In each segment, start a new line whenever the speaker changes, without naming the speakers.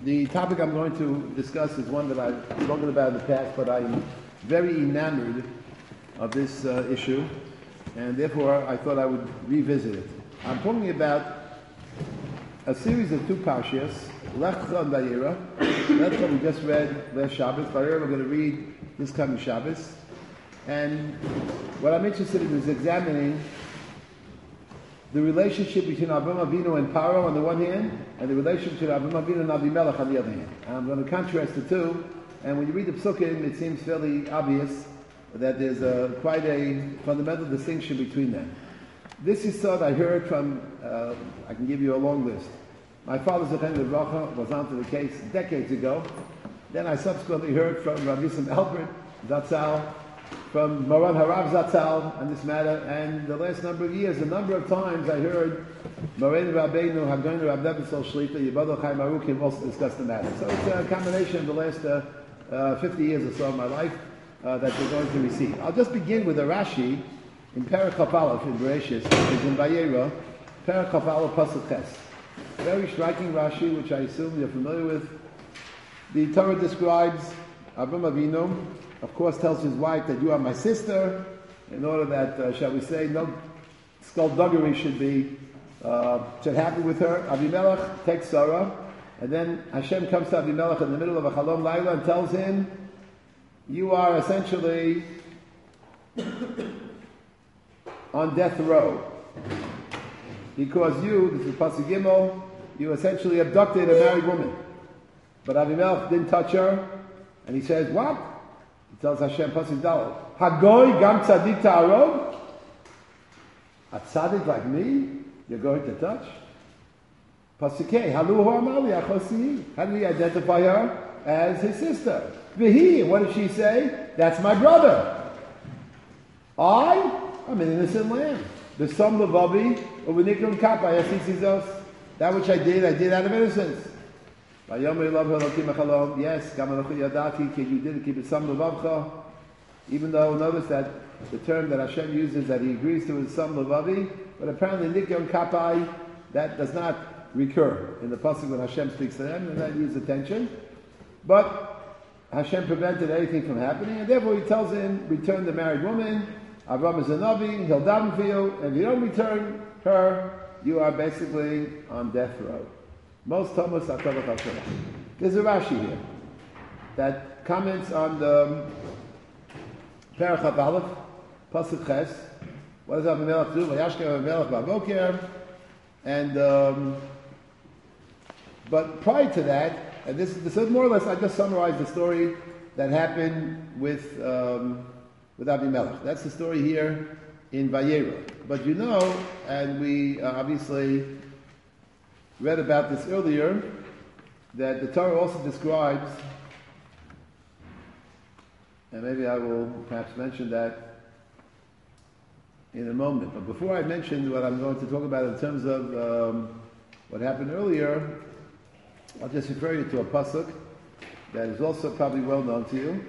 The topic I'm going to discuss is one that I've spoken about in the past, but I'm very enamored of this issue, and therefore I thought I would revisit it. I'm talking about a series of two parshias, Lech and Vayera. Lech we just read last Shabbos. Vayera we're going to read this coming Shabbos. And what I'm interested in is examining the relationship between Avram Avinu and Paro on the one hand, and the relationship between Avram Avinu and Avimelech on the other hand. And I'm going to contrast the two, and when you read the Psukim, it seems fairly obvious that there's quite a fundamental distinction between them. This is thought I heard from, I can give you a long list. My father, Zechem Levracha, was onto the case decades ago. Then I subsequently heard from Rabbi Yisrael Albert Zatzal, from Moran Harav Zatzal on this matter, and the last number of years, a number of times I heard Moran Rabbeinu, Hagoyin Rab Nebesol Shlita, Yibadol Chaim Arukim also discuss the matter. So it's a combination of the last 50 years or so of my life that we're going to receive. I'll just begin with a Rashi in Perek Chaf Aleph in Bereshis, which is in Vayera, Perek Chaf Aleph Pasuk Ches. Very striking Rashi, which I assume you're familiar with. The Torah describes Avram Avinu, of course, tells his wife that you are my sister, in order that, shall we say, no skullduggery should happen with her. Avimelech takes Sarah, and then Hashem comes to Avimelech in the middle of a Chalom Laila and tells him, you are essentially on death row. Because you, this is Pasuk Gimel, you essentially abducted a married woman. But Avimelech didn't touch her, and he says, what? He tells Hashem, Pasuk Daled, Hagoy gam tzadik ta'arov? A tzadik like me, you're going to touch? Pasuk K, Haluhu amali achosihi. How did he identify her? As his sister. Vihi, what did she say? That's my brother. I'm an innocent lamb. The Som Levavi, Uvenikrum Kappa, that which I did out of innocence. Yes, you did keep it Som Levavcha. Even though, notice that the term that Hashem uses that he agrees to is Som Levavi, but apparently Nikyon Kappai, that does not recur in the pasuk when Hashem speaks to them, and that needs attention. But Hashem prevented anything from happening, and therefore he tells him, return the married woman. Avram is a Navi, he'll daven for you, and if you don't return her, you are basically on death row. Most Thomas Atavach HaTorah. There's a Rashi here that comments on the Perek Chaf Aleph, Pasuk Ches. What does Avimelech do? Vayashkem Avimelech b'boker. And but prior to that, and this is more or less, I just summarized the story that happened with Avimelech. That's the story here in Vayera. But you know, and we obviously read about this earlier, that the Torah also describes, and maybe I will perhaps mention that in a moment. But before I mention what I'm going to talk about in terms of what happened earlier, I'll just refer you to a pasuk that is also probably well known to you.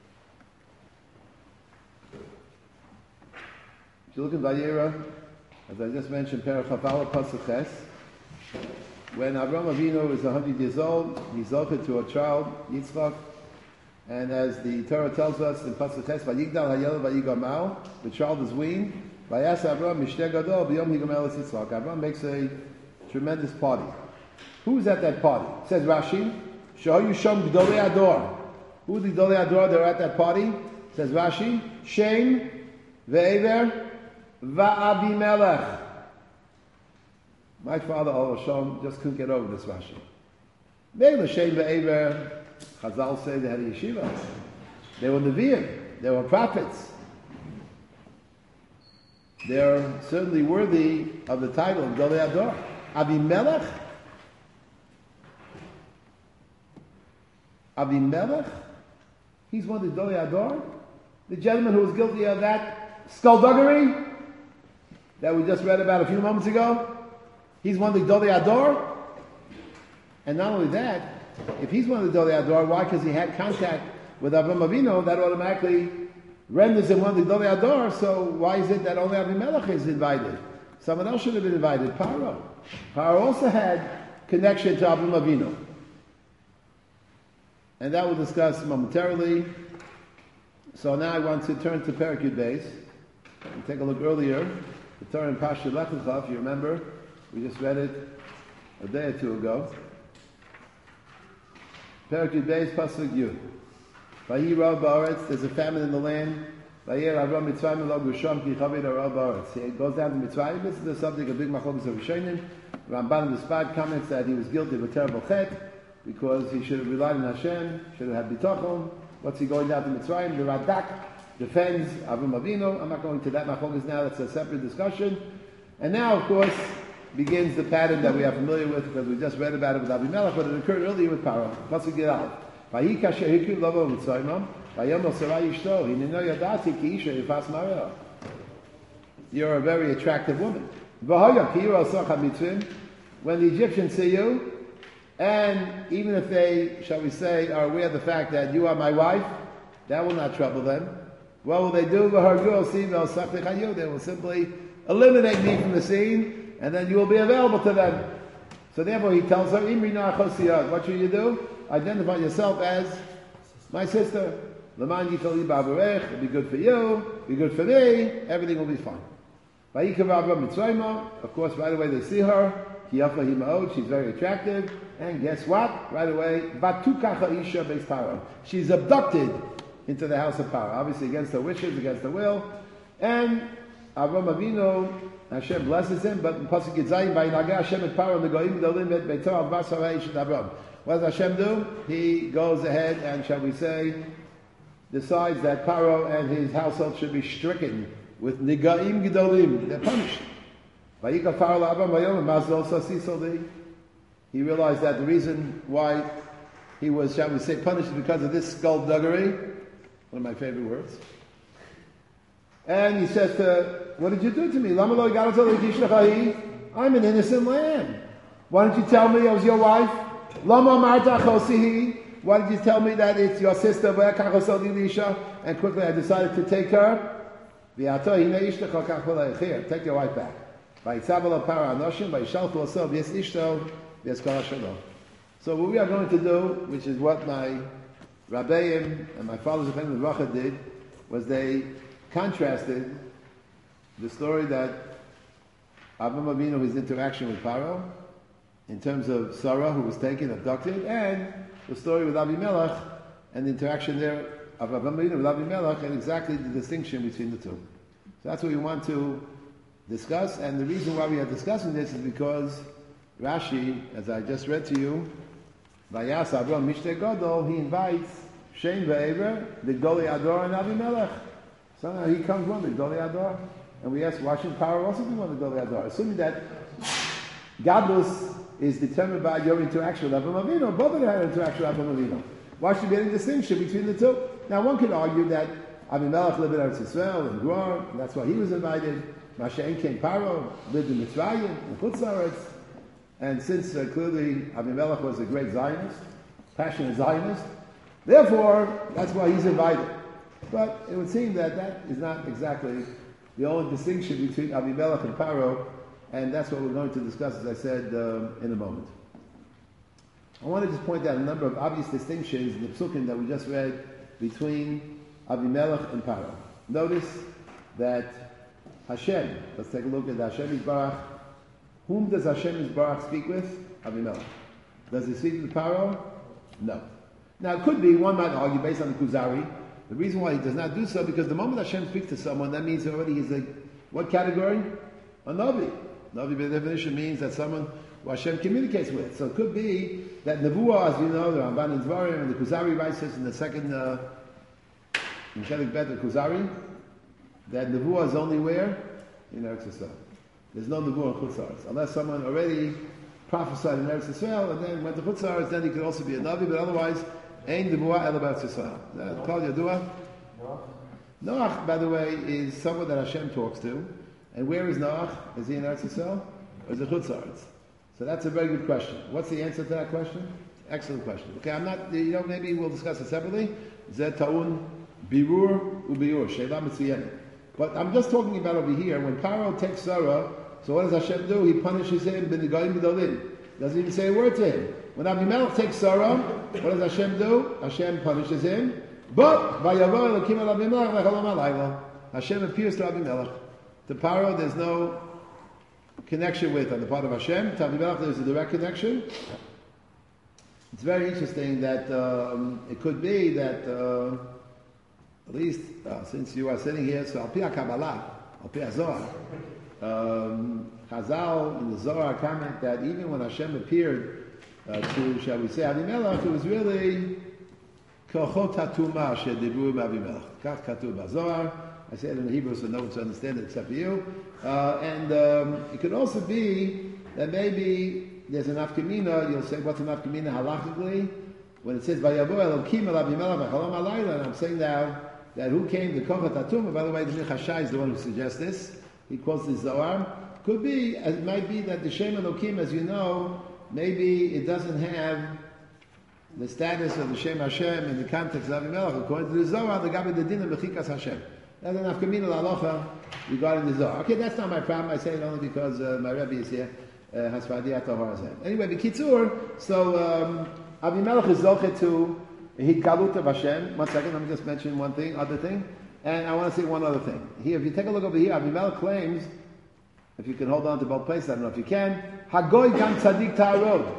If you look at Vayera, as I just mentioned, Perek Chaf Aleph Pasuk Ches, when Avram Avinu is 100 years old, he's zochet to a child, Yitzchak, and as the Torah tells us in Pasuk Ches, Vayigdal Hayel Vayigamau, the child is weaned, Vayas Avram Mishteh Gadol B'yom Higamel Es Yitzchak. Avram makes a tremendous party. Who's at that party? Says Rashi, Shahayu Shom Gdolei Ador. Who's the Gdolei Ador that are at that party? Says Rashi, Shem Ve'ever Va'abimelech. My father, Al Hashem, just couldn't get over this Rashi. Maybe Shem Ve'ever, Chazal say they had a yeshiva. They were Nevi'im. They were prophets. They're certainly worthy of the title of Gdolei Ador. Abimelech? Abimelech? He's one of the Gdolei Ador? The gentleman who was guilty of that skullduggery that we just read about a few moments ago? He's one of the Gdolei Ador? And not only that, if he's one of the Gdolei Ador, why? Because he had contact with Avram Avinu, that automatically renders him one of the Gdolei Ador, so why is it that only Avimelech is invited? Someone else should have been invited, Paro. Paro also had connection to Avram Avinu. and that we'll discuss momentarily. So now I want to turn to Perek Yud Beis. We'll take a look earlier. The Torah in Parshat Lech Lecha, if you remember, we just read it a day or two ago. Perek Yud Beis, Pasuk Yud. Vayi Rav Ba'aretz, there's a famine in the land. Vayer Avram Mitzrayim lo Gusham ki Chavir Rav Ba'aretz. He goes down to Mitzrayim. This is the subject of big machlokes of Rishonim. Ramban in the spot comments that he was guilty of a terrible chet because he should have relied on Hashem, should have had bitachon. What's he going down to Mitzrayim? The Radak defends Avram Avinu. I'm not going to that machlokes now. That's a separate discussion. And now, of course, begins the pattern that we are familiar with because we just read about it with Abimelech, but it occurred earlier with Paro. Pasuk Gidal. Vayi kasher hikri lavo Mitzrayim. Vayom Sarai Yishto. Hineno yadati ki isha yifas mareh. You're a very attractive woman. V'hoya ki yiro socha mitzvim. When the Egyptians see you, and even if they, shall we say, are aware of the fact that you are my wife, that will not trouble them. What will they do? They will simply eliminate me from the scene, and then you will be available to them. So therefore he tells her, what should you do? Identify yourself as my sister. It'll be good for you, be good for me, everything will be fine. Of course, right away they see her. She's very attractive. And guess what? Right away, she's abducted into the house of Paro. Obviously against her wishes, against her will. And Avram Avinu, Hashem blesses him, but in Pasuk Yitzayin, Vayinageh Hashem et Paro negoim dolim et beito al basar ha'ishet Avram. What does Hashem do? He goes ahead and, shall we say, decides that Paro and his household should be stricken with Nigaim Gedolim. They're punished. Vayikal Paro la'Avram vayom mazol sasisol. He realized that the reason why he was, shall we say, punished is because of this skullduggery. One of my favorite words. And he says to her, what did you do to me? I'm an innocent lamb. Why didn't you tell me I was your wife? Why did you tell me that it's your sister? And quickly I decided to take her. Here, take your wife back. So what we are going to do, which is what my Rabbeim and my fathers of Chen Racha did, was they contrasted the story that Avram Avinu, his interaction with Paro, in terms of Sarah, who was taken, abducted, and the story with Abimelech, and the interaction there of Avram Avinu with Abimelech, and exactly the distinction between the two. So that's what we want to discuss, and the reason why we are discussing this is because Rashi, as I just read to you, Vayas Avram Mishteh Gadol, he invites Shem ve'Ever, the Goli Ador and Abimelech. So now he comes one, the Goli Ador, and we ask, why should Paro also be one, the Goli Ador? Assuming that Gadlus is determined by your interaction with Avram Avinu, both of them had an interaction with Avram Avinu. Why should there be any distinction between the two? Now one could argue that Abimelech lived in Eretz Yisrael, and Gur, and that's why he was invited. Masha'en came Paro, lived in Mitzrayim, in Chutz La'aretz. And since clearly Abimelech was a great Zionist, passionate Zionist, therefore, that's why he's invited. But it would seem that that is not exactly the only distinction between Abimelech and Paro, and that's what we're going to discuss, as I said, in a moment. I want to just point out a number of obvious distinctions in the psukim that we just read between Abimelech and Paro. Notice that Hashem, let's take a look at Hashem Yisbarach. Whom does Hashem Yisbarach speak with? Abimelech. Does he speak with Paro? No. Now it could be, one might argue, based on the Kuzari, the reason why he does not do so, because the moment Hashem speaks to someone, that means already he's a, what category? A Navi. Navi by definition means that someone who Hashem communicates with. So it could be that Nevuah, as you know, the Ramban and Dvarim, and the Kuzari writes this in the second, in Chelik Bet, the Kuzari, that Nevuah is only where? In Eretz Yisrael. There's no Nevuah in Chutz La'aretz. Unless someone already prophesied in Eretz Yisrael and then went to Chutz La'aretz, then he could also be a Navi, but otherwise, Ein Nevuah El Eretz Yisrael. Kol Yadua? Noach, by the way, is someone that Hashem talks to. And where is Noach? Is he in Eretz Yisrael? Or is it Chutz La'aretz? So that's a very good question. What's the answer to that question? Excellent question. Okay, I'm not, maybe we'll discuss it separately. Zeh Ta'un Birur Ubiur, Sheila Mitzviyeni. But I'm just talking about over here, when Paro takes Sarah, so what does Hashem do? He punishes him, b'nigaim b'dolim. Doesn't even say a word to him. When Abimelech takes Sarah, what does Hashem do? Hashem punishes him. But Vayavo Elokim el Abimelech lechalom halayla. Hashem appears to Abimelech. To Paro, there's no connection with on the part of Hashem. To Abimelech, there's a direct connection. It's very interesting that it could be that at least since you are sitting here, so Al Pi HaKabbalah, Al Pi HaZohar, Chazal in the Zohar comment that even when Hashem appeared to, shall we say, Abimelech, it was really Kochot HaTumah Shedibru Abimelech. Kach Katuv BaZohar. I say it in Hebrew so no one can understand it except for you. And it could also be that maybe there's an afkamina. You'll say, what's an afkamina halachically? When it says, Vayavo Elokim el Abimelech v'chalom halayla, and I'm saying now that who came to Kochot HaTumah, by the way, the Michashai is the one who suggests this. He quotes the Zohar. Could be, it might be that the Shem Elokim, as you know, maybe it doesn't have the status of the Shem Hashem in the context of Abimelech. According to the Zohar, the Gabi the Din of Mechikas Hashem. That's an afkamina l'alocha regarding the Zohar. Okay, that's not my problem. I say it only because my Rebbe is here. Hasfadi Atahar Hashem. Anyway, B'kitzur, so Abimelech is zochet to Hidgalut of Hashem. One second, let me just mention one thing, other thing. And I want to say one other thing. Here, if you take a look over here, Abimelech claims, if you can hold on to both places, I don't know if you can, Hagoy Gam Tzadik Ta'arod.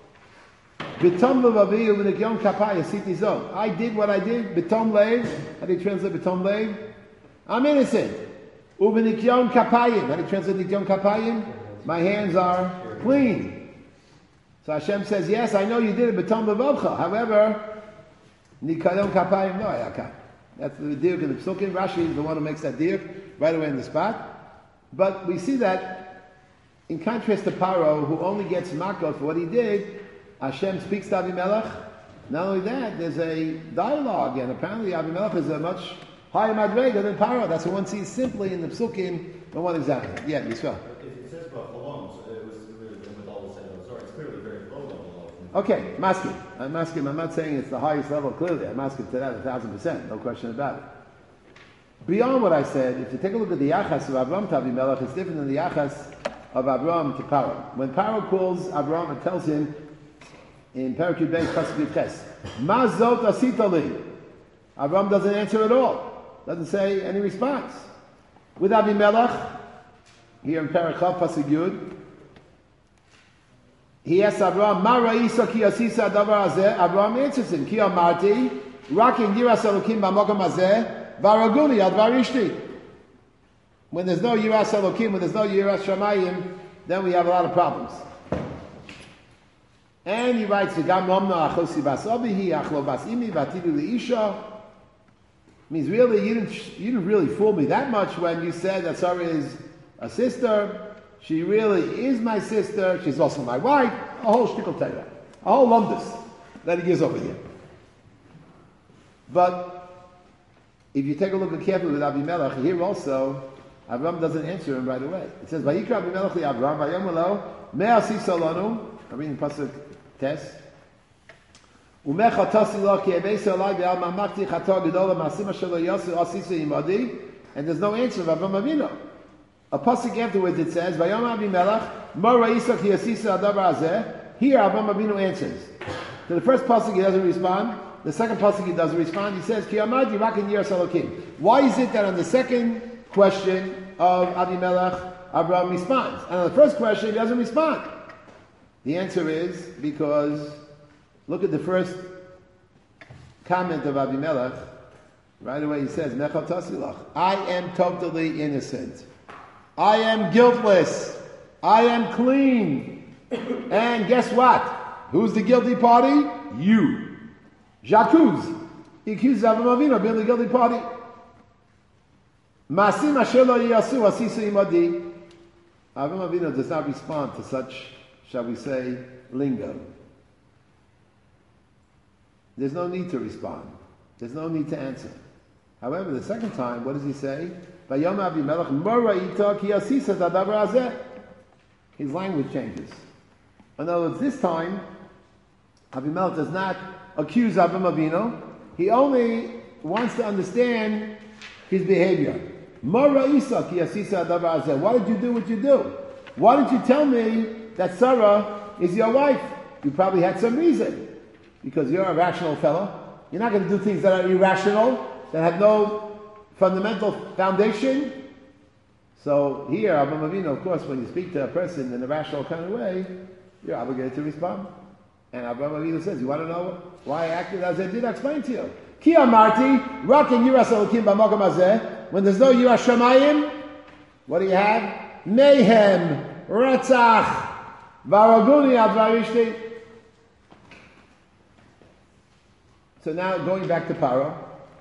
B'tom levavi u'v'nikyon kapay asiti zo. I did what I did. B'tom leiv. How do you translate b'tom leiv? I'm innocent. U'v'nikyon kapayim. How do you translate nikyon kapayim? My hands are clean. So Hashem says, yes, I know you did it b'tom levavcha. However, nikyon kapayim no ayakam. That's the diuk in the Psukim. Rashi is the one who makes that diuk right away in the spot. But we see that, in contrast to Paro, who only gets makot for what he did, Hashem speaks to Abimelech. Not only that, there's a dialogue, and apparently Abimelech is a much higher madrega than Paro. That's what one sees simply in the Psukim, but one example. Yeah, Yisrael.
It says about Cholom, so it was with all the same. Sorry, it's clearly very low level.
Okay, masking. I'm asking. I'm not saying it's the highest level. Clearly, I'm asking to that 1,000%. No question about it. Beyond what I said, if you take a look at the Yachas of Avram to Abimelech, it's different than the Yachas of Avram to Paro. When Paro calls Avram and tells him in Parakut Beis Pasuk Ches, Ma zot asita li. Avram doesn't answer at all. Doesn't say any response. With Abimelech, here in Parachav Pasuk Yud, he asks Avram, Ma ra'isa ki asisa davar hazeh. Avram answers him, Ki amarti, rakin yiras elokim b'makom hazeh, varaguni ad varishti. When there's no yiras elokim, when there's no yiras shamayim, then we have a lot of problems. And he writes, "Gam momna achosi bas abihi achlo bas imi vatidu liisha." Means really, you didn't really fool me that much when you said that Sarah is a sister. She really is my sister. She's also my wife. A whole shtickle Torah, a whole lumdus that he gives over here. But if you take a look at carefully with Abimelech, here also, Avram doesn't answer him right away. It says, "Vayikra Abimelech li Avram vayom lo me'asi salonu." I'm reading Pasuk Tes. Umecha tasi lo ki ebeisa alai ve'al mamachti chato gedola ma'asima shelo yosu asisa imadi. And there's no answer of Avram Avinu. A pasuk afterwards it says, "Vayom Abimelech mo ra'isa ki asisa adavar hazeh." Here Avram Avinu answers. To the first pasuk he doesn't respond. The second pasuk he doesn't respond. He says, "Ki amadi rakin yiras elokim." Why is it that on the second question of Abimelech, Avram responds, and on the first question he doesn't respond? The answer is because look at the first comment of Abimelech. Right away he says, "Nechal tasilach." I am totally innocent. I am guiltless. I am clean. And guess what? Who's the guilty party? You. J'accuse. He accuses Avram Avinu of being the guilty party. Masim asher lo yasu asisu imadi. Avram Avinu does not respond to such, shall we say, lingo. There's no need to respond. There's no need to answer. However, the second time, what does he say? Vayom Abimelech mo ra'ita ki asisa dadavar hazeh. His language changes. In other words, this time, Abimelech does not accuse Avram Avinu. He only wants to understand his behavior. Mo ra'isa ki asisa dadavar hazeh. Why did you do what you do? Why didn't you tell me that Sarah is your wife. You probably had some reason. Because you're a rational fellow. You're not going to do things that are irrational, that have no fundamental foundation. So here, Avraham Avinu, of course, when you speak to a person in a rational kind of way, you're obligated to respond. And Avraham Avinu says, you want to know why I acted as I did? I explain to you. Ki amarti, rak in yiras elokim b'makom hazeh. When there's no yiras shamayim, what do you have? Mayhem, ratzach, varaguni al dvarishti. So now going back to Paro.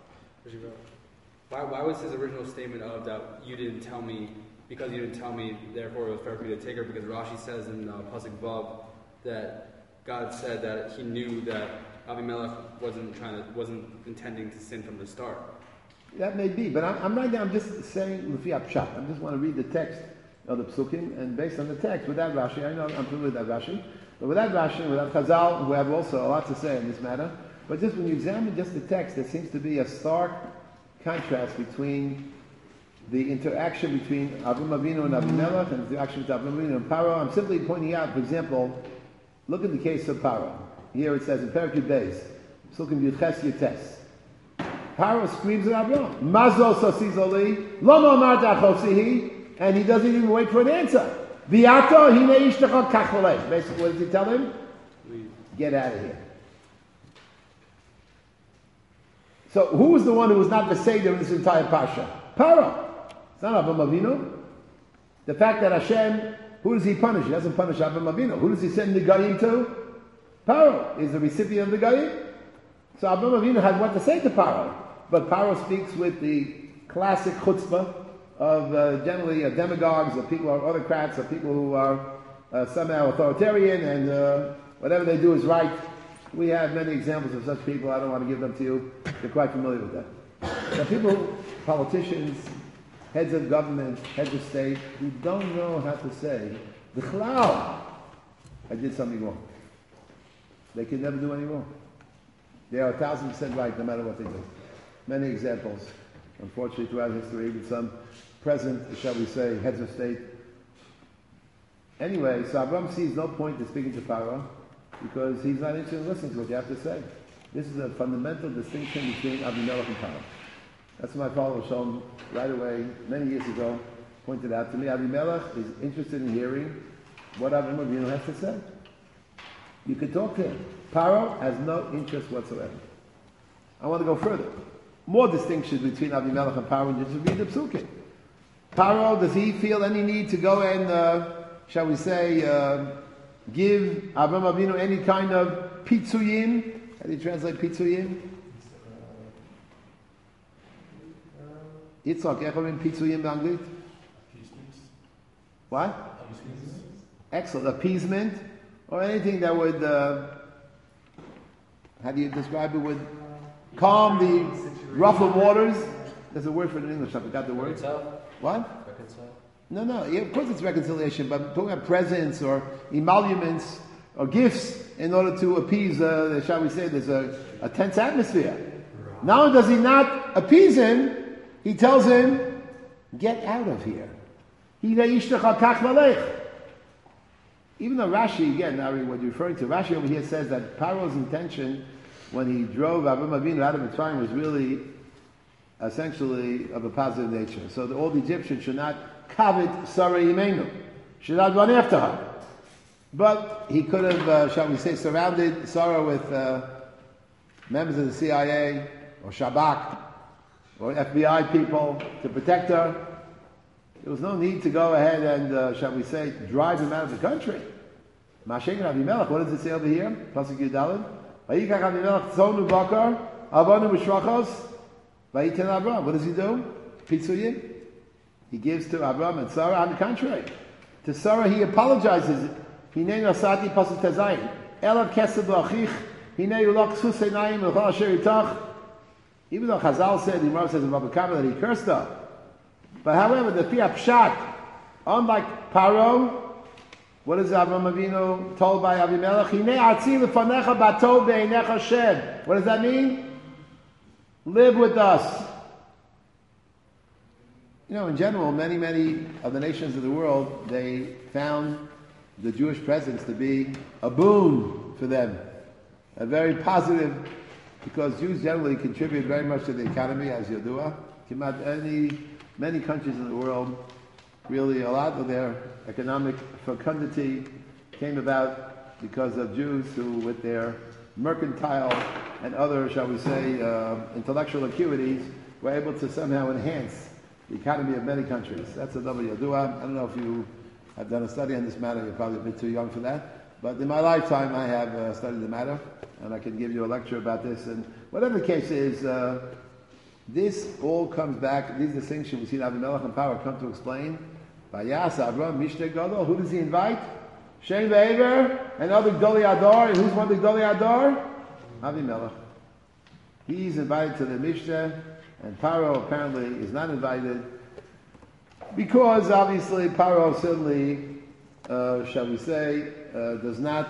Why was his original statement of that you didn't tell me, because you didn't tell me, therefore it was fair for you to take her? Because Rashi says in Pasuk Vav that God said that He knew that Avimelech wasn't intending to sin from the start.
That may be, but I'm right now. I'm just saying Lufi Pshat. I just want to read the text of the Psukim, and based on the text, without Rashi, I know I'm familiar with that Rashi, but without Rashi, without Chazal, who have also a lot to say in this matter. But just when you examine just the text, there seems to be a stark contrast between the interaction between Avraham Avinu and Avimelech and the interaction between Avraham Avinu and Paro. I'm simply pointing out, for example, look at the case of Paro. Here it says in Perek Beis, Psukim Yudches Yutes. Paro screams at Avraham, Mazo sosizoli, Loma amarta achosihi, and he doesn't even wait for an answer. Viato hine ishtecha kacholech. Basically, what does he tell him? Get out of here. So who was the one who was not the Seder in this entire Pasha? Paro. It's not Avraham Avinu. The fact that Hashem, who does He punish? He doesn't punish Avraham Avinu. Who does He send the Goyim to? Paro is the recipient of the Goyim. So Avraham Avinu had what to say to Paro. But Paro speaks with the classic chutzpah of generally demagogues, or people who are autocrats, or people who are somehow authoritarian, and whatever they do is right. We have many examples of such people. I don't want to give them to you. You're quite familiar with them. There are people, politicians, heads of government, heads of state, who don't know how to say, B'chlal, I did something wrong. They can never do any wrong. They are 1,000% right no matter what they do. Many examples, unfortunately, throughout history, with some present, shall we say, heads of state. Anyway, so Abraham sees no point in speaking to Pharaoh, because he's not interested in listening to what you have to say. This is a fundamental distinction between Avimelech and Paro. That's what my father Shalom right away, many years ago, pointed out to me. Avimelech is interested in hearing what Avraham Avinu has to say. You could talk to him. Paro has no interest whatsoever. I want to go further. More distinctions between Avimelech and Paro, and just read the Psukim. Paro, does he feel any need to go and, shall we say, give Avraham Avinu any kind of pitzuyim? How do you translate pitzuyim? Yitzhak, איך אומרים pitzuyim באנגלית? What? Excellent. Appeasement, or anything that would, how do you describe it, would calm the ruffled waters. There's a word for it in English, I forgot the word.
Reconcile?
What?
Reconcile?
No. Yeah, of course it's reconciliation, but I'm talking about presents or emoluments or gifts in order to appease, shall we say, there's a tense atmosphere. Not only does he not appease him, he tells him, get out of here. Even though Rashi, again, Ari, what you're referring to, Rashi over here says that Paro's intention when he drove Avraham Avinu out of Mitzrayim was really essentially of a positive nature. So that all the Egyptians should not covet Sarah Yimenu, should not run after her. But he could have, shall we say, surrounded Sarah with members of the CIA or Shabak or FBI people to protect her. There was no need to go ahead and, shall we say, drive him out of the country. Masha'en Avimelech, what does it say over here? Pasuk Yudalid. Vayikach Avimelech tzonu bakar, avanu b'shrachos, vayiten Avraham. What does he do? Pitzuyim. He gives to Avraham and Sarah. On the contrary, to Sarah he apologizes. Hinei nasati pasuk tezayin. Elav kesed la'achich. Hinei ulach sus einayim l'chol asher yitach. Even though Chazal said, the Gemara says in Baba Kama that he cursed her. But however, the Piyah Pshat, unlike Paro, what is Avraham Avinu told by Avimelech? Hinei atzi lefanecha bato be'einecha shed. What does that mean? Live with us. You know, in general, many of the nations of the world, they found the Jewish presence to be a boon for them, a very positive, because Jews generally contribute very much to the economy, as Yodua. Many countries in the world, really a lot of their economic fecundity came about because of Jews who, with their mercantile and other, shall we say, intellectual acuities, were able to somehow enhance the economy of many countries. That's a double Yodua. I don't know if you have done a study on this matter. You're probably a bit too young for that. But in my lifetime, I have studied the matter, and I can give you a lecture about this. And whatever the case is, this all comes back, these distinctions we see in Avimelech and Paro come to explain. Vayas Avram Mishneh Gadol. Who does he invite? Shem Ve'ever and other Gdolei Adar. And who's one of the Gdolei Adar? Avimelech. He's invited to the Mishneh, and Paro apparently is not invited because obviously Paro certainly, shall we say, does not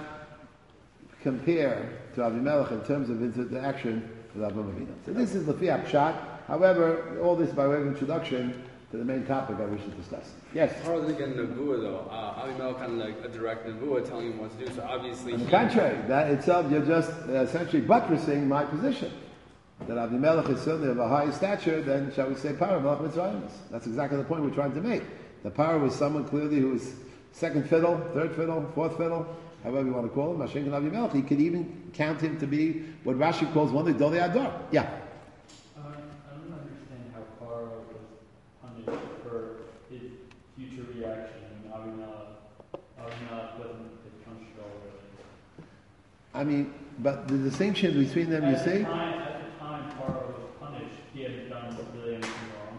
compare to Avimelech in terms of interaction with Avraham Avinu. So this is the Fiat Pshat. However, all this by way of introduction to the main topic I wish to discuss. Yes?
Paro doesn't get a nevuah though. Avimelech kind of like a direct nevuah telling him what to do. So obviously,
on the contrary, that itself, you're just essentially buttressing my position. That Avimelech is certainly of a higher stature than, shall we say, Paro Melech Mitzrayim. That's exactly the point we're trying to make. The Paro was someone clearly who was second fiddle, third fiddle, fourth fiddle, however you want to call him, Mashiach and Avimelech. He could even count him to be what Rashi calls one of the Gdolei Adar. Yeah.
I don't understand how Paro was punished for his future reaction when Avimelech wasn't punished at all, really.
I mean, but the distinction between them, you see?
At the time Paro was punished, he hadn't done really anything wrong.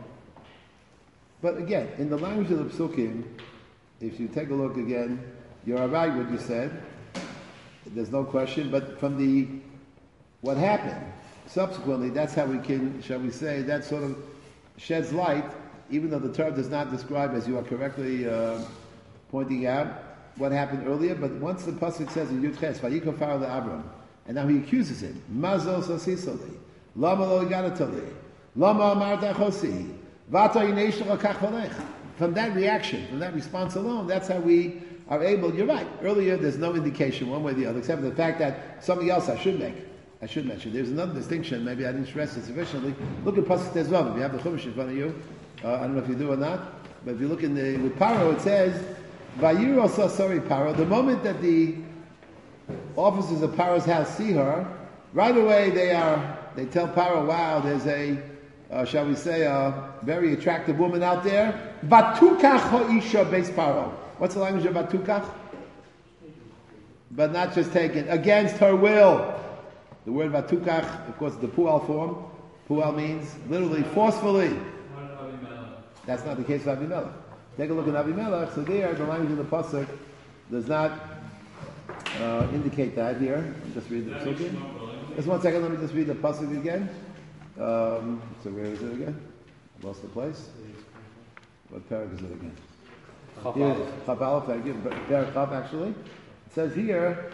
But again, in the language of the Psukim, if you take a look again, you're right what you said. There's no question. But from what happened subsequently, that's how we can, shall we say, that sort of sheds light, even though the Torah does not describe, as you are correctly pointing out, what happened earlier. But once the pasuk says in Yud Ches, Vayikol Pharaoh le'Abram, and now he accuses him, Mazo sasisoli, Lama lo igadatoli, Lama amarta chosi, Vata yinesh kach v'lech. From that reaction, from that response alone, that's how we are able. You're right. Earlier, there's no indication one way or the other, except for the fact that something else I should mention. There's another distinction. Maybe I didn't stress it sufficiently. Look at Pasuk Tezvav. If you have the Chumash in front of you, I don't know if you do or not. But if you look with Paro, it says, "Vayiro sasori Paro." The moment that the officers of Paro's house see her, right away they tell Paro, "Wow, there's a." Shall we say, a very attractive woman out there. Batukach ha'isha beis Paro. What's the language of batukach? But not just taken, against her will. The word batukach, of course, is the pu'al form. Pu'al means literally forcefully. That's not the case of Avimelech. Take a look at Avimelech. So there, the language of the pasuk does not indicate that here. Just read the pasuk. Just 1 second, let me just read the pasuk again. So where is it again? Lost the place. What parak is it again? Chaf Aleph, thank you. Parak Chaf, actually. It says here,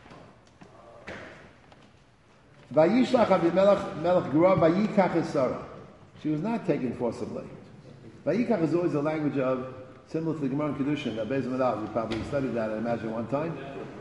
Vayishlach Avimelech Melech Gura Vayikach es Sarah. She was not taken forcibly. Vayikach is always a language of, similar to the Gemara in Kedushin, that Beis Medav. We probably studied that, I imagine, one time.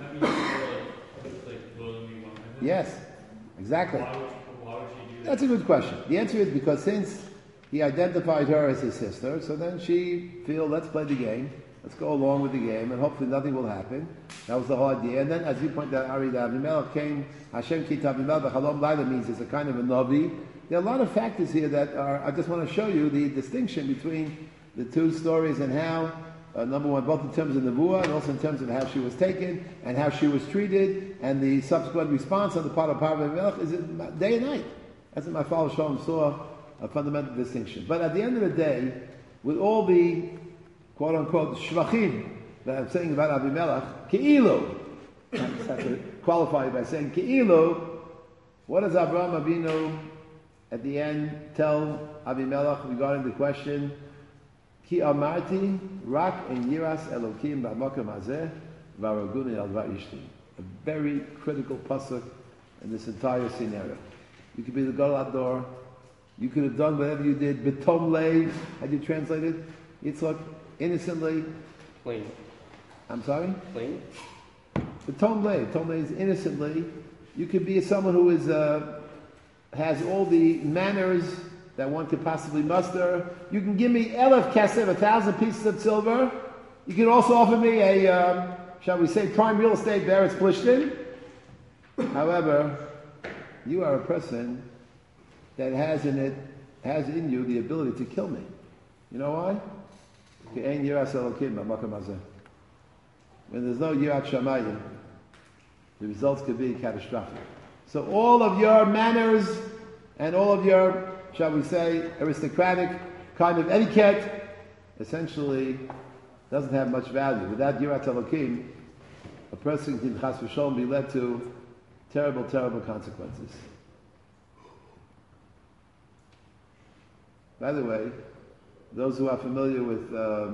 Yes, exactly. That's a good question. The answer is because since he identified her as his sister, so then she feel, let's play the game, let's go along with the game, and hopefully nothing will happen. That was the whole idea. And then, as you pointed out, Ari, that Avimelech came, Hashem Ki Avimelech, Halom Laila means it's a kind of a Navi. There are a lot of factors here that are, I just want to show you the distinction between the two stories and how, number one, both in terms of Nevuah and also in terms of how she was taken and how she was treated, and the subsequent response on the part of Avimelech is day and night. That's what my father Shalom saw, a fundamental distinction. But at the end of the day, with all the quote-unquote shvachim that I'm saying about Avimelech, Ke'ilu, I just have to qualify it by saying Ke'ilu, what does Avraham Avinu at the end tell Avimelech regarding the question, Ki amarti rak en yiras elokim ba'makom hazeh v'araguni al va'ishti. A very critical pasuk in this entire scenario. You could be the Gadol Ador. You could have done whatever you did. Betom lei, had you translated? Yitzchak, innocently.
Plain.
I'm sorry?
Plain?
The Tom Lay is innocently. You could be someone who is has all the manners that one could possibly muster. You can give me 1,000 pieces of silver. You can also offer me a, shall we say, prime real estate Beretz Plishtin. However, you are a person that has in you the ability to kill me. You know why? When there's no Yirat Shamayim, the results could be catastrophic. So all of your manners and all of your, shall we say, aristocratic kind of etiquette essentially doesn't have much value. Without Yirat Elokim, a person can chas v'sholom be led to terrible, terrible consequences. By the way, those who are familiar with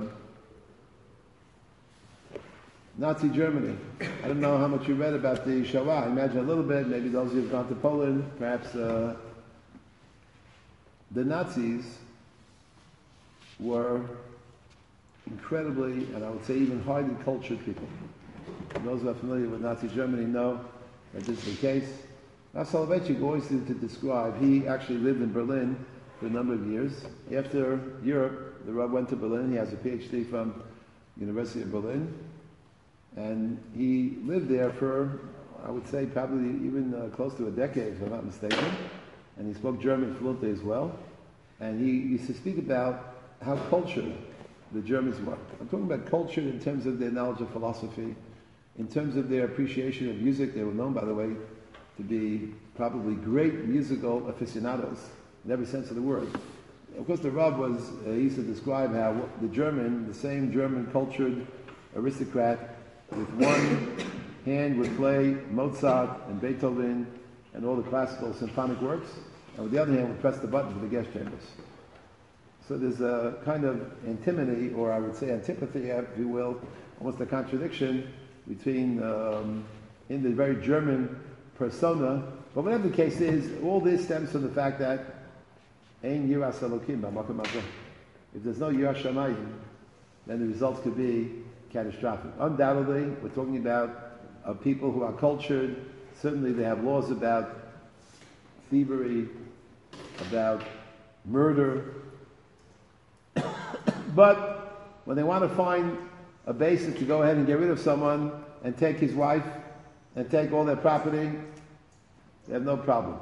Nazi Germany, I don't know how much you read about the Shoah. I imagine a little bit. Maybe those of you who have gone to Poland, perhaps the Nazis were incredibly, and I would say even highly cultured people. Those who are familiar with Nazi Germany know that this is the case. Rav Soloveitchik always used to describe, he actually lived in Berlin for a number of years. After Europe, the Rav went to Berlin. He has a PhD from University of Berlin. And he lived there for, I would say, probably even close to a decade, if I'm not mistaken. And he spoke German fluently as well. And he used to speak about how cultured the Germans were. I'm talking about cultured in terms of their knowledge of philosophy, in terms of their appreciation of music. They were known, by the way, to be probably great musical aficionados in every sense of the word. Of course, the Rav he used to describe how the same German cultured aristocrat with one hand would play Mozart and Beethoven and all the classical symphonic works, and with the other hand would press the button for the guest chambers. So there's a kind of antinomy, or I would say antipathy, if you will, almost a contradiction between, in the very German persona. But whatever the case is, all this stems from the fact that Ein Yiras Elokim b'makom hazeh. If there's no Yiras Shamayim, then the results could be catastrophic. Undoubtedly, we're talking about people who are cultured. Certainly they have laws about thievery, about murder. But when they want to find a basis to go ahead and get rid of someone and take his wife and take all their property, they have no problem.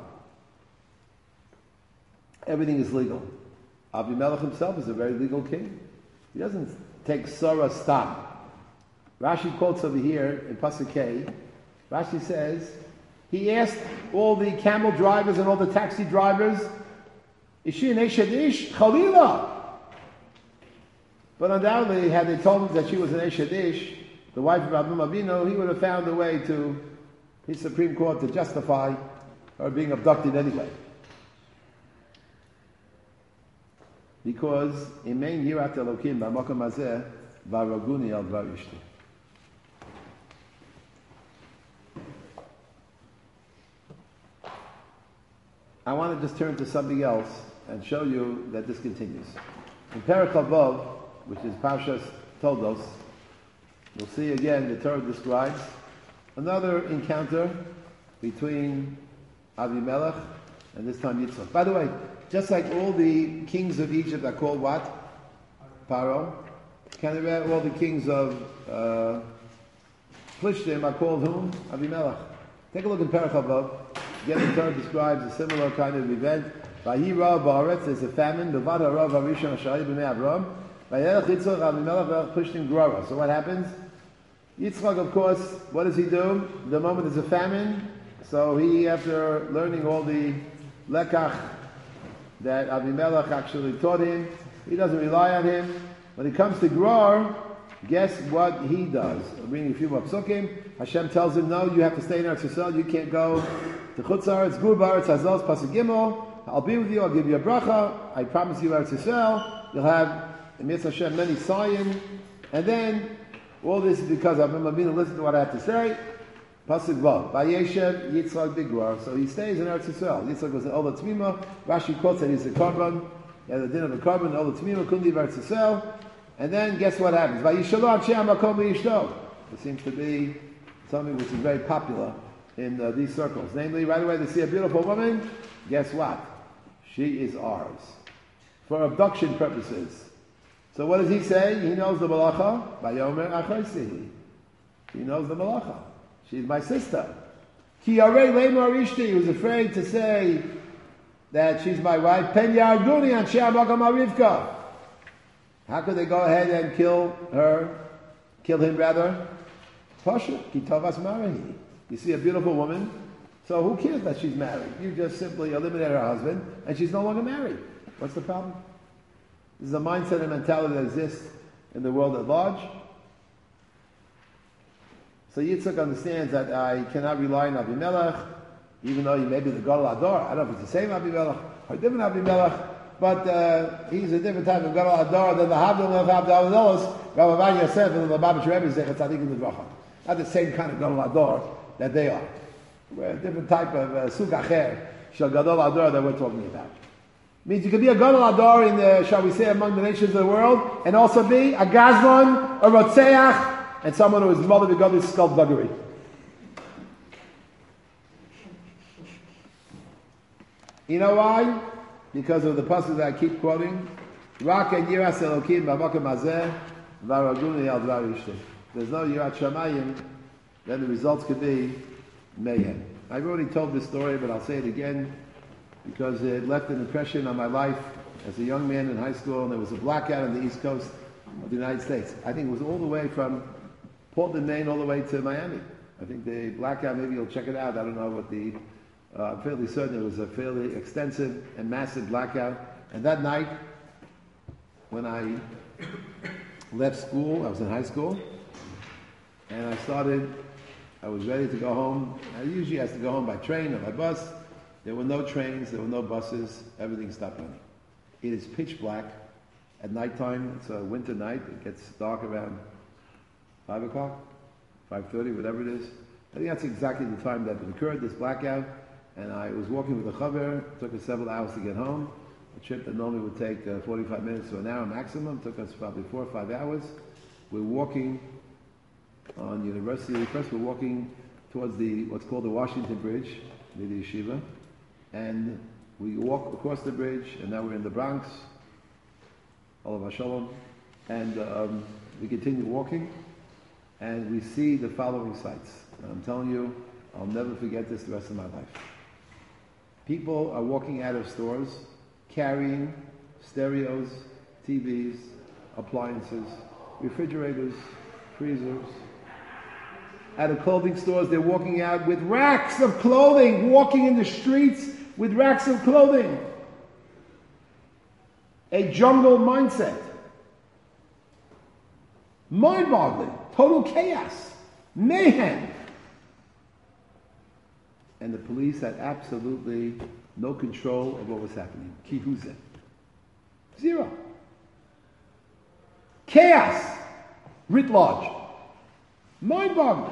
Everything is legal. Avimelech himself is a very legal king. He doesn't take Sarah stam. Rashi quotes over here in Pasuk K. Rashi says, he asked all the camel drivers and all the taxi drivers, is she an Eshed Ish? Chalila! But undoubtedly, had they told him that she was an Eshed Ish, the wife of Avraham Avinu, he would have found a way to his Supreme Court to justify her being abducted anyway. Because Imein Yirat Elokim b'makom hazeh v'araguni al dvar ishti. I want to just turn to something else and show you that this continues. In Perek Avav, which is Parshas Toldos, you'll see again the Torah describes another encounter between Avimelech and this time Yitzchak. By the way, just like all the kings of Egypt are called what? Paro. All the kings of Plishtim are called whom? Avimelech. Take a look in Perek Avav. Again, the Torah describes a similar kind of event. Vayira ba'aretz, there's a famine. Bevad harav harishon asher b'nei Avram. Vayelech Yitzchak Avimelech v'elech Plishtim grora. So what happens? Yitzchak, of course, what does he do? The moment there's a famine, so he, after learning all the lekach that Avimelech actually taught him, he doesn't rely on him. When it comes to Gror, guess what he does? I'm reading a few more psukim. Hashem tells him, no, you have to stay in Eretz Yisrael. You can't go to Chutz La'aretz. Gur ba'aretz hazos pasuk gimel. I'll be with you. I'll give you a bracha. I promise you Eretz Yisrael. You'll have, in Mitzvah Hashem, many sayin. And then, all this is because Avraham Avinu listened to what I have to say. Pasuk Vav. Vayeshev Yitzchak b'Gror. So he stays in Eretz Yisrael. Yitzchak was an Ola Tmima. Rashi quotes that he's a korban. He had the din of a korban. Ola Tmima couldn't leave Eretz Yisrael. And then guess what happens? Vayishalo Anshe HaMakom V'yishto. It seems to be something which is very popular in these circles. Namely, right away they see a beautiful woman. Guess what? She is ours. For abduction purposes. So what does he say? He knows the malacha. Vayomer Achoisihi. He knows the malacha. She's my sister. Ki Yarei Leimor Ishti. He was afraid to say that she's my wife. Pen Yarduni Anshe HaMakom Arivka. How could they go ahead and kill him rather? Pasha, Kitovas Marahi. You see a beautiful woman, so who cares that she's married? You just simply eliminate her husband, and she's no longer married. What's the problem? This is a mindset and mentality that exists in the world at large. So Yitzchak understands that I cannot rely on Abimelech, even though he may be the Gadol Ador. I don't know if it's the same Abimelech or a different Abimelech. But he's a different type of Gadol Ador than the Havdil of Havdalos, Rav Avadi Yosef and the Lubavitch Rebbe Zechat Tzadik and Livracha. Not the same kind of Gadol Ador that they are. We're a different type of Sug Acher, Shal Gadol Ador that we're talking about. Means you could be a Gadol Ador in the, shall we say, among the nations of the world, and also be a Gazlan, a Rotzeach, and someone who is mother to God is skullduggery. You know why? Because of the pasuk that I keep quoting, Rak and Yiras Elokim b'makom hazeh v'araguni al dvar ishti. There's no Yirat Shamayim, then the results could be mayhem. I've already told this story, but I'll say it again because it left an impression on my life as a young man in high school, and there was a blackout on the East Coast of the United States. I think it was all the way from Portland, Maine, all the way to Miami. I think the blackout, maybe you'll check it out. I don't know what the I'm fairly certain it was a fairly extensive and massive blackout. And that night, when I left school, I was in high school, and I was ready to go home. I usually have to go home by train or by bus. There were no trains, there were no buses, everything stopped running. It is pitch black at nighttime. It's a winter night. It gets dark around 5 o'clock, 5:30, whatever it is. I think that's exactly the time that it occurred, this blackout. And I was walking with a chaver. It took us several hours to get home. A trip that normally would take 45 minutes to an hour maximum took us probably 4 or 5 hours. We're walking on University. First, we're walking towards what's called the Washington Bridge, near the yeshiva. And we walk across the bridge, and now we're in the Bronx, Olav Shalom. And we continue walking, and we see the following sights. And I'm telling you, I'll never forget this the rest of my life. People are walking out of stores carrying stereos, TVs, appliances, refrigerators, freezers. Out of clothing stores, they're walking out with racks of clothing, walking in the streets with racks of clothing. A jungle mindset. Mind-boggling. Total chaos. Mayhem. And the police had absolutely no control of what was happening. Kihuze. Zero. Chaos. Writ large. Mind-boggling.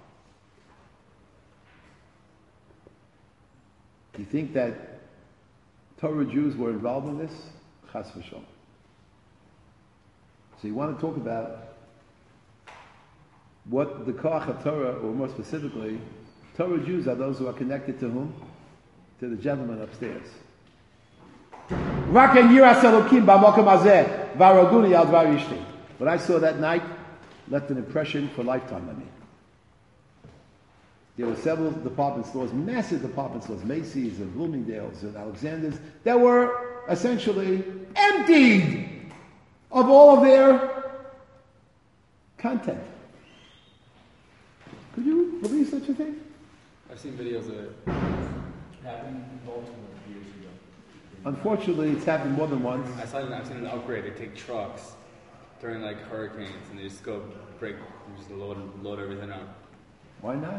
You think that Torah Jews were involved in this? Chas v'shalom. So you want to talk about what the Koach of Torah, or more specifically, Torah Jews are those who are connected to whom? To the gentleman upstairs. What I saw that night left an impression for a lifetime on me. There were several department stores, massive department stores, Macy's and Bloomingdale's and Alexander's, that were essentially emptied of all of their content. Could you believe such a thing?
I've seen videos of it.
Happened in Baltimore years ago.
Unfortunately, it's happened more than once.
I've seen an upgrade. They take trucks during like hurricanes and they just go just load everything up.
Why not?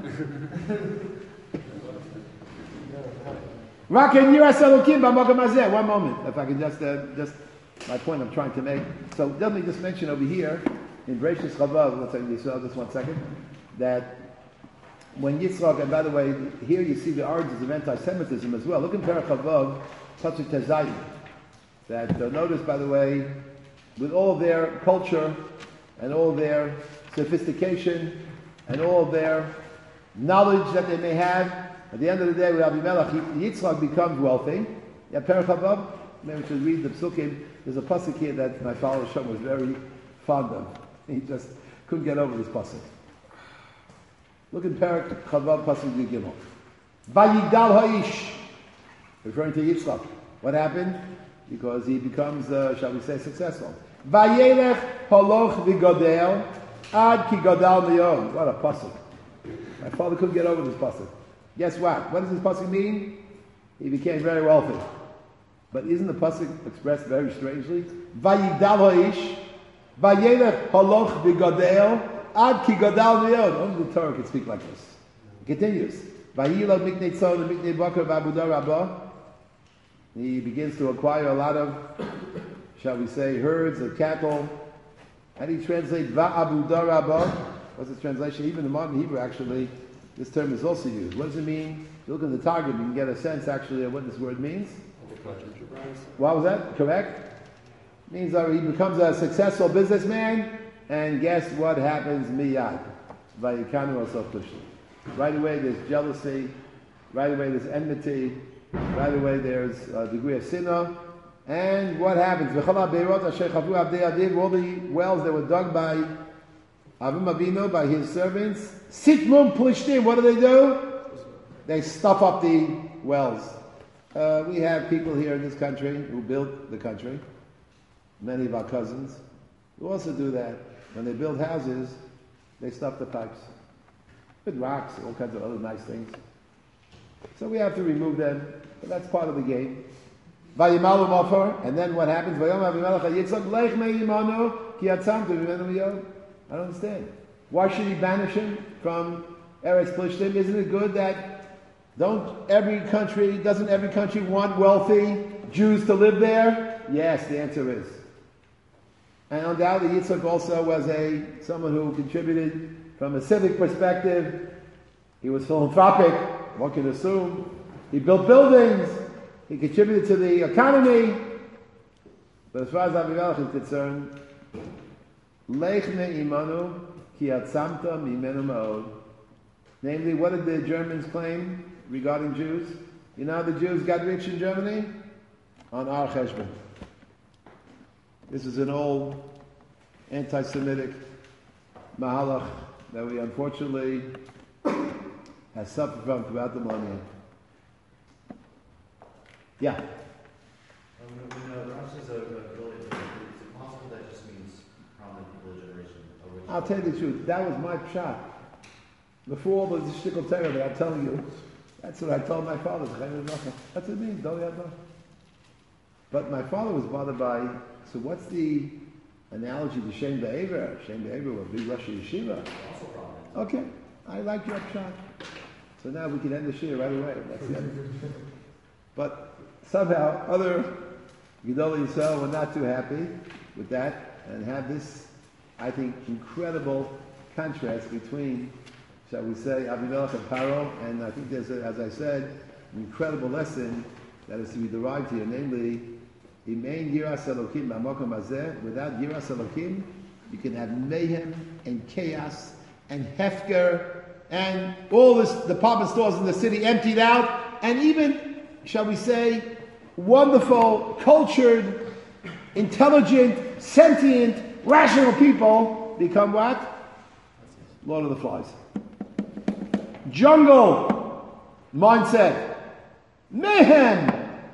One moment, if I can just my point I'm trying to make. So let me just mention over here in Bereshis Chavav, let's say Yisrael, just 1 second, that when Yitzchak, and by the way, here you see the origins of anti-Semitism as well. Look in Perek Chavav, Pasuk Tezayin. That notice, by the way, with all their culture and all their sophistication and all their knowledge that they may have, at the end of the day, with Avimelech, Yitzchak becomes wealthy. Yeah, Perach Havav, maybe we should read the Psukim. There's a pasuk here that my father Shem was very fond of. He just couldn't get over this pasuk. Look in Perach Havav, pasuk Gimel. Vayigdal ha'ish, referring to Yitzchak. What happened? Because he becomes, shall we say, successful. Vayelech haloch v'godel ad ki godal miyom. What a pasuk. My father couldn't get over this pasuk. Guess what? What does this pasuk mean? He became very wealthy. But isn't the pasuk expressed very strangely? Vayigdal ha'ish, vayelech haloch v'godel ad ki godal miyom. Only the Torah can speak like this. It continues. Vayilo miknei tzon and miknei bakar v'abudar rabbah. He begins to acquire a lot of, shall we say, herds of cattle. How do you translate va'abudar rabbah? What's the translation? Even in modern Hebrew, actually, this term is also used. What does it mean? You look at the Targum, you can get a sense, actually, of what this word means. What was that? Correct? It means that he becomes a successful businessman, and guess what happens? Miyad. Vayikanu also right away there's jealousy, right away there's enmity, right away there's a degree of sinah, and what happens? All the wells that were dug by Avim Avinu, by his servants, Sitmum Plishtim, what do? They stuff up the wells. We have people here in this country who built the country, many of our cousins, who also do that. When they build houses, they stuff the pipes with rocks, all kinds of other nice things. So we have to remove them, but that's part of the game. Vayimalu Mofar, and then what happens? I don't understand. Why should he banish him from Eretz Plishtim? Isn't it good that doesn't every country want wealthy Jews to live there? Yes, the answer is. And undoubtedly Yitzchak also was someone who contributed from a civic perspective. He was philanthropic, one can assume. He built buildings, he contributed to the economy. But as far as Avimelech is concerned, Lech me'imanu ki atzamta mimenu ma'od. Namely, what did the Germans claim regarding Jews? You know how the Jews got rich in Germany? On our cheshbon. This is an old anti-Semitic mahalach that we unfortunately have suffered from throughout the millennium. Yeah.
Rashi is a really, is it possible that just means prominent people of generation?
I'll tell you the truth. That was my pshat. Before all the shtickle terror that I'm telling you, that's what I told my father. That's what it means. But my father was bothered by, so what's the analogy to Shem Be'ever? Shem Be'ever was big Rosh Yeshiva.
Also prominent.
Okay, I like your shot. So now we can end the shir right away. That's it. But somehow other Gedolei Yisrael were not too happy with that and have this, I think, incredible contrast between, shall we say, Avimelech and Paro, and I think there's, as I said, an incredible lesson that is to be derived here, namely, Imein Yiras Elokim B'Makom Hazeh. Without Yiras Elokim, you can have mayhem and chaos and hefker and all this department stores in the city emptied out, and even, shall we say, wonderful, cultured, intelligent, sentient, rational people become what? Lord of the Flies. Jungle mindset. Mayhem.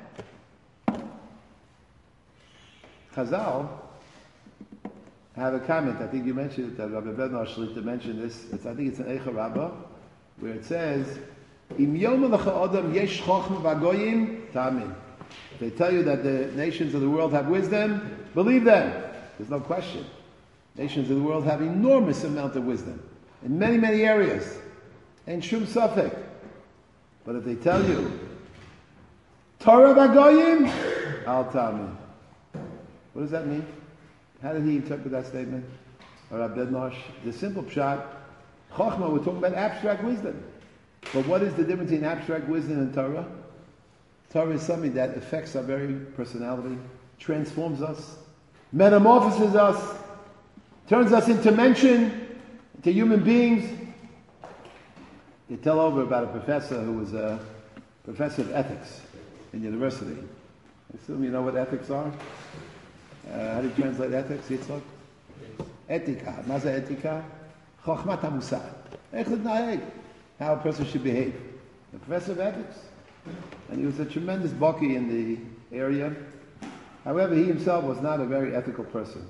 Chazal have a comment. I think you mentioned it. Rabbi Bednar Shlita mentioned this. I think it's an Eicha Rabbah, where it says, "Im yom adam yesh chochma v'goyim tamin." They tell you that the nations of the world have wisdom. Believe them. There's no question. Nations of the world have enormous amount of wisdom in many, many areas, and shum safek. But if they tell you Torah v'goyim al tamin, what does that mean? How did he interpret that statement? Or Rabbi Bednar? The simple pshat, Chochmah, we're talking about abstract wisdom. But what is the difference between abstract wisdom and Torah? Torah is something that affects our very personality, transforms us, metamorphoses us, turns us into mention, into human beings. You tell over about a professor who was a professor of ethics in university. I assume you know what ethics are? How do you translate ethics, Yitzchak? Etika. Ma ze etika? Chochmat hamusar. Echad na'eg. How a person should behave. A professor of ethics. And he was a tremendous baki in the area. However, he himself was not a very ethical person.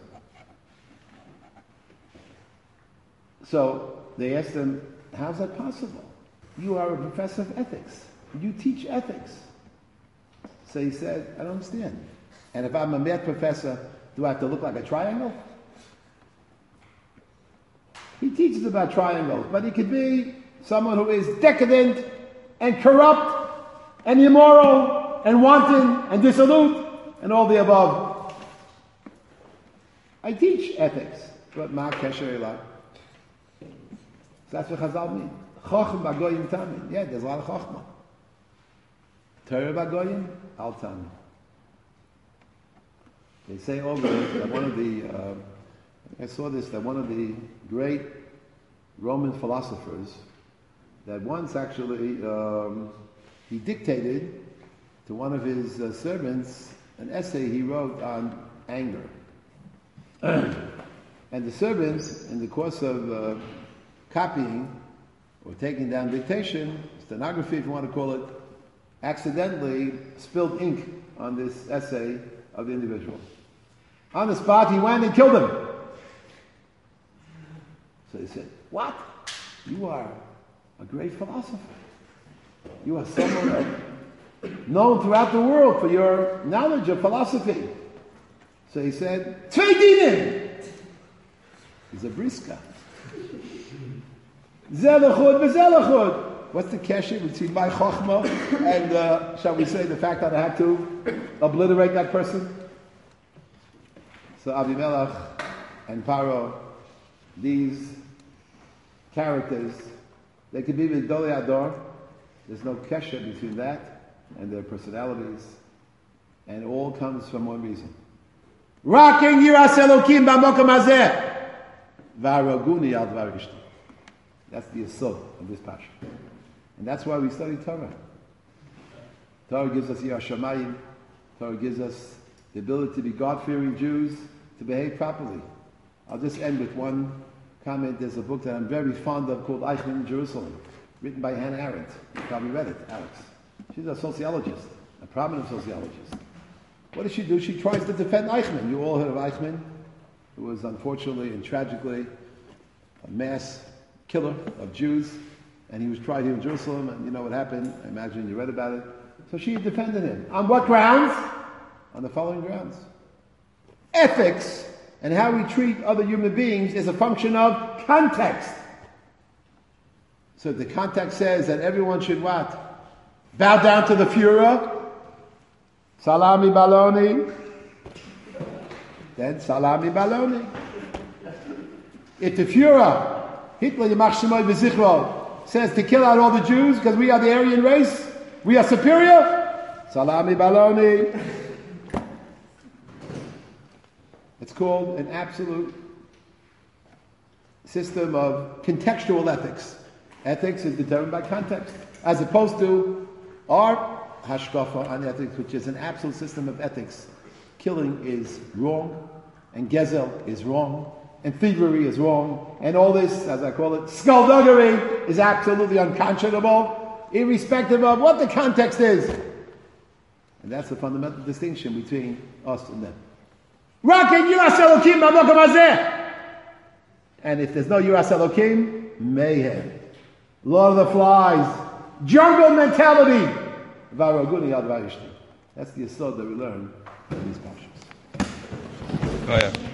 So they asked him, how's that possible? You are a professor of ethics. You teach ethics. So he said, I don't understand. And if I'm a math professor, do I have to look like a triangle? He teaches about triangles, but he could be someone who is decadent and corrupt and immoral and wanton and dissolute and all the above. I teach ethics, but ma kesher elai. So that's what Chazal mean. Chochem b'goyim tamin. Yeah, there's a lot of chochmah. Torah b'goyim al tamin. They say over that one of the, I saw this, that one of the great Roman philosophers, that once actually, he dictated to one of his servants an essay he wrote on anger. And the servants, in the course of copying or taking down dictation, stenography if you want to call it, accidentally spilled ink on this essay of the individual. On the spot, he went and killed him. So he said, what? You are a great philosopher. You are someone known throughout the world for your knowledge of philosophy. So he said, Tvei dinim! He's a briska. Zelachud v'zelachud. What's the kesher between my chokhmah and, shall we say, the fact that I had to obliterate that person? So Avimelech and Paro, these characters, they could be with Doli Ador. There's no kesher between that and their personalities. And it all comes from one reason. Raking yiras Elokim b'mokam hazeh v'haraguni al dvar ishti. That's the yesod of this passion. And that's why we study Torah. Torah gives us yiras shamayim. Torah gives us the ability to be God-fearing Jews, to behave properly. I'll just end with one comment. There's a book that I'm very fond of called Eichmann in Jerusalem, written by Hannah Arendt. You probably read it, Alex. She's a sociologist, a prominent sociologist. What does she do? She tries to defend Eichmann. You all heard of Eichmann, who was unfortunately and tragically a mass killer of Jews, and he was tried here in Jerusalem, and you know what happened. I imagine you read about it. So she defended him. On what grounds? On the following grounds. Ethics and how we treat other human beings is a function of context. So the context says that everyone should what? Bow down to the Führer. Salami baloni. Then salami baloni. If the Führer, Hitler, Yamach Shemoy V'zichro, says to kill out all the Jews because we are the Aryan race, we are superior, salami baloni. It's called an absolute system of contextual ethics. Ethics is determined by context, as opposed to our hashkafa on ethics, which is an absolute system of ethics. Killing is wrong, and gezel is wrong, and thievery is wrong, and all this, as I call it, skullduggery is absolutely unconscionable, irrespective of what the context is. And that's the fundamental distinction between us and them. And if there's no Yiras Elokim, mayhem. Lord of the Flies, jungle mentality. That's the yesod that we learn in these passions.
Oh yeah.